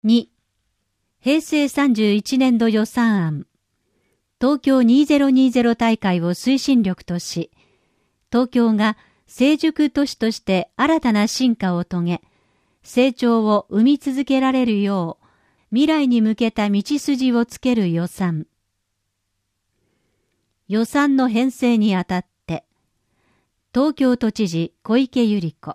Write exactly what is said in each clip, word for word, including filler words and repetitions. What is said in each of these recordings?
に、平成さんじゅういちねんど予算案。東京にせんにじゅう大会を推進力とし、東京が成熟都市として新たな進化を遂げ、成長を生み続けられるよう、未来に向けた道筋をつける予算。予算の編成にあたって、東京都知事小池百合子。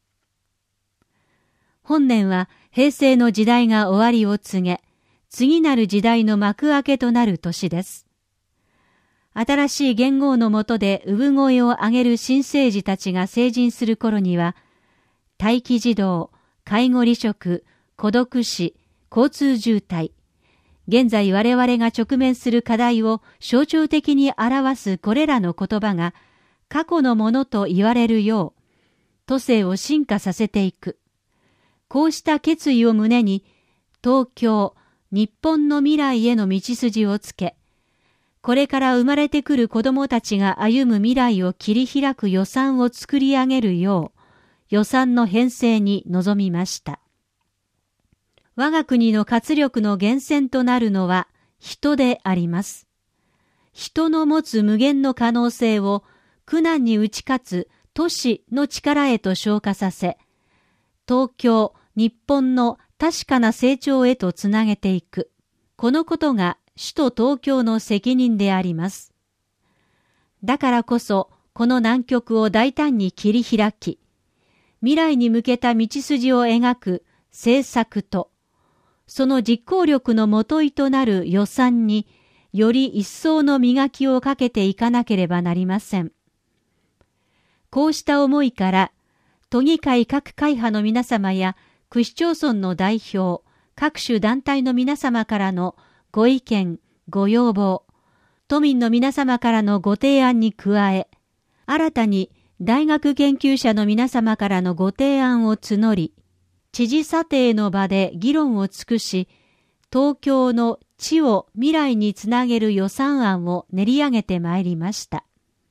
本年は平成の時代が終わりを告げ、次なる時代の幕開けとなる年です。新しい元号の下で産声を上げる新生児たちが成人する頃には、待機児童、介護離職、孤独死、交通渋滞、現在我々が直面する課題を象徴的に表すこれらの言葉が過去のものと言われるよう、都政を進化させていく。こうした決意を胸に、東京、日本の未来への道筋をつけ、これから生まれてくる子どもたちが歩む未来を切り開く予算を作り上げるよう、予算の編成に臨みました。我が国の活力の源泉となるのは人であります。人の持つ無限の可能性を苦難に打ち勝つ都市の力へと昇華させ、東京、日本の確かな成長へとつなげていく。このことが首都東京の責任であります。だからこそ、この難局を大胆に切り開き、未来に向けた道筋を描く政策と、その実行力のもといとなる予算により一層の磨きをかけていかなければなりません。こうした思いから、都議会各会派の皆様や区市町村の代表、各種団体の皆様からのご意見、ご要望、都民の皆様からのご提案に加え、新たに大学研究者の皆様からのご提案を募り、知事査定の場で議論を尽くし、東京の地を未来につなげる予算案を練り上げてまいりました。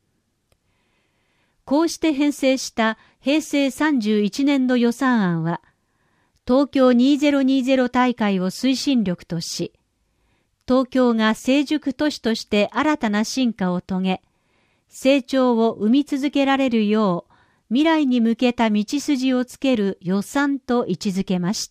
こうして編成した平成さんじゅういちねんど予算案は、東京にせんにじゅう大会を推進力とし、東京が成熟都市として新たな進化を遂げ、成長を生み続けられるよう、未来に向けた道筋をつける予算と位置づけました。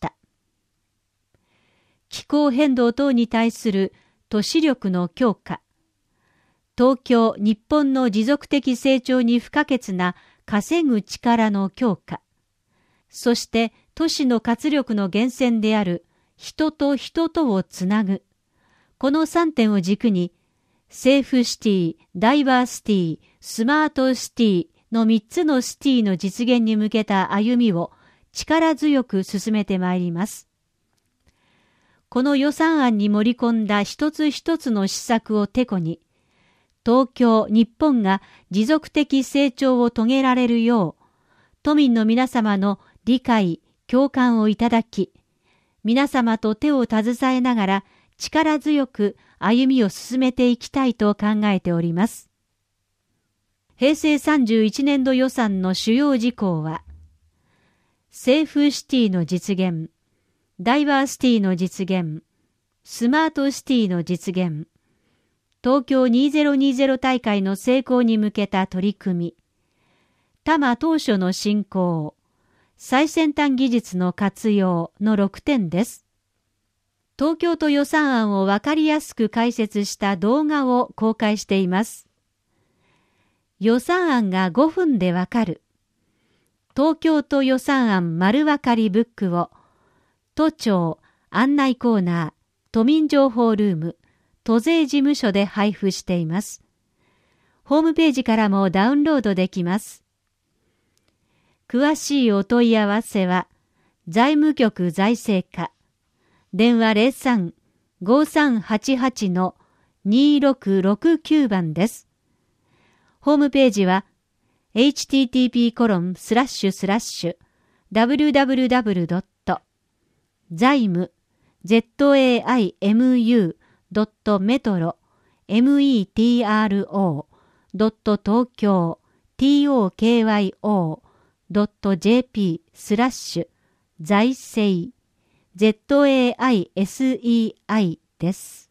気候変動等に対する都市力の強化、東京、日本の持続的成長に不可欠な稼ぐ力の強化、そして都市の活力の源泉である人と人とをつなぐ、このさんてんを軸に、セーフシティ、ダイバーシティ、スマートシティのみっつのシティの実現に向けた歩みを力強く進めてまいります。この予算案に盛り込んだ一つ一つの施策をてこに、東京、日本が持続的成長を遂げられるよう、都民の皆様の理解、共感をいただき、皆様と手を携えながら力強く歩みを進めていきたいと考えております。平成さんじゅういちねんど予算の主要事項は、セーフシティの実現、ダイバーシティの実現、スマートシティの実現、東京にせんにじゅう大会の成功に向けた取り組み、多摩当初の振興、最先端技術の活用のろくてんです。東京都予算案をわかりやすく解説した動画を公開しています。予算案がごふんでわかる。東京都予算案丸わかりブックを都庁案内コーナー、都民情報ルーム、都税事務所で配布しています。ホームページからもダウンロードできます。詳しいお問い合わせは、財務局財政課、電話 ゼロさん ごさんはちはち にろくろくきゅう 番です。ホームページは、エイチティーティーピーコロンスラッシュスラッシュダブリューダブリューダブリュードット財務 ゼットエーアイエムユー ドットメトロ メトロ ドット東京 ト京ドットジェーピー スラッシュ財政ゼットエーアイエスイーアイ です。